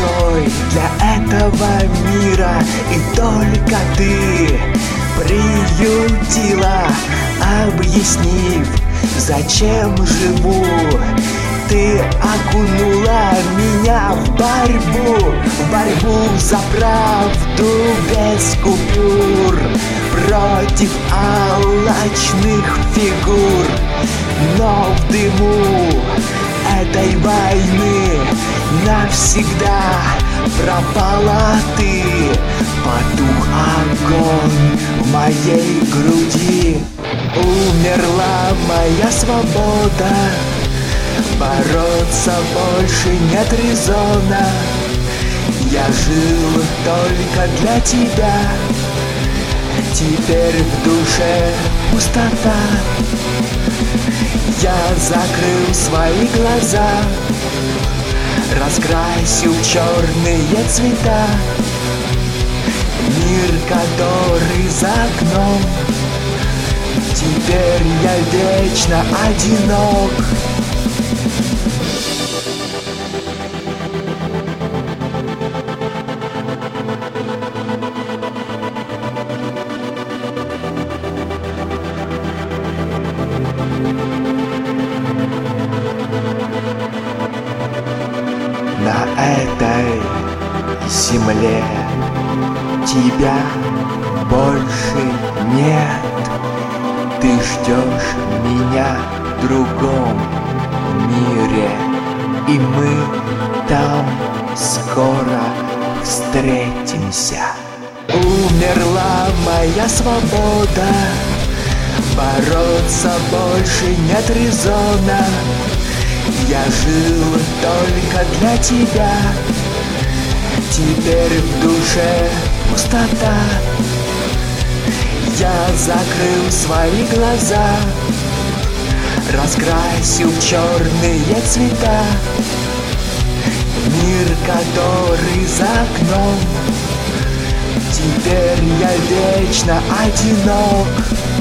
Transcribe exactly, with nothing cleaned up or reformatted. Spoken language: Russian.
большой для этого мира, и только ты приютила, объяснив, зачем живу. Ты окунула меня в борьбу, в борьбу за правду без купюр, против алчных фигур. Но в дыму этой войны навсегда пропала ты. Потух огонь в моей груди, умерла моя свобода. Бороться больше нет резона. Я жил только для тебя. Теперь в душе пустота. Я закрыл свои глаза, раскрасил черные цвета. Мир, который за окном, теперь я вечно одинок. На этой земле тебя больше нет. Ты ждешь меня в другом мире, и мы там скоро встретимся. Умерла моя свобода, бороться больше нет резона. Я жил только для тебя. Теперь в душе пустота. Я закрыл свои глаза, раскрасил в черные цвета. Мир, который за окном, теперь я вечно одинок.